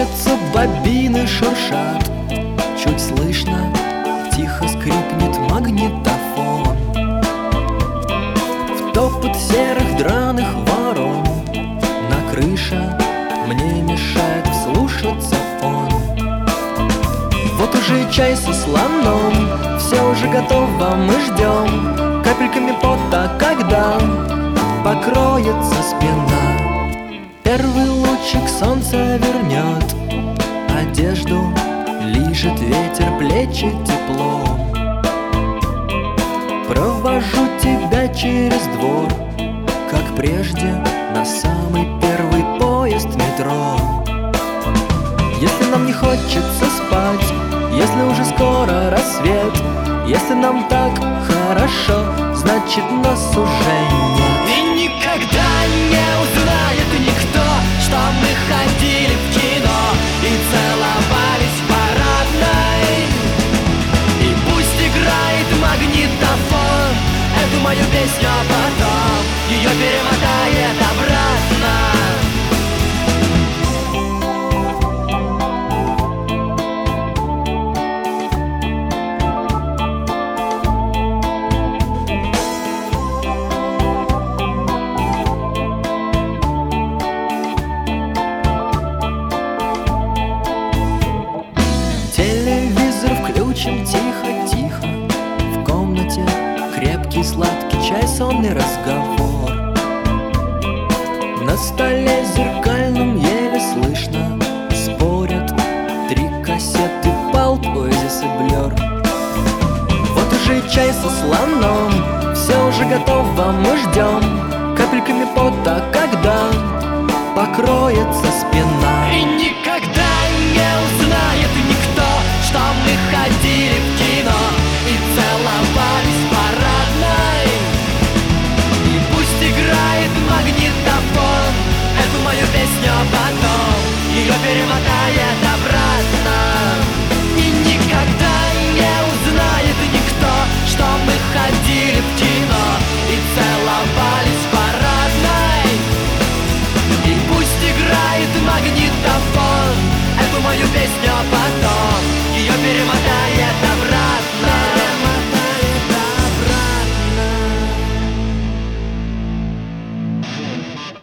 Крутятся бобины, шуршат, чуть слышно, тихо скрипнет магнитофон. В топот серых драных ворон на крыше мне мешает вслушаться он. Вот уже чай со слоном, все уже готово, мы ждем капельками пота, когда покроется спина. Первый лучик солнца вернет одежду, лижет ветер плечи тепло. Провожу тебя через двор, как прежде, на самый первый поезд метро. Если нам не хочется спать, если уже скоро рассвет, если нам так хорошо, значит нас уже нет. И никогда не узнает никто, что мы ходили в кино и целовались в парадной. И пусть играет магнитофон эту мою песню, а потом ее перемотает обратно. Телевизор включим тихо-тихо, в комнате крепкий сладкий чай, сонный разговор. На столе зеркальном еле слышно спорят 3 кассеты Pulp, Oasis и Blur. Вот уже чай со слоном, все уже готово, мы ждем капельками пота, когда покроется спина. И никогда не узнает никто, что мы ходили в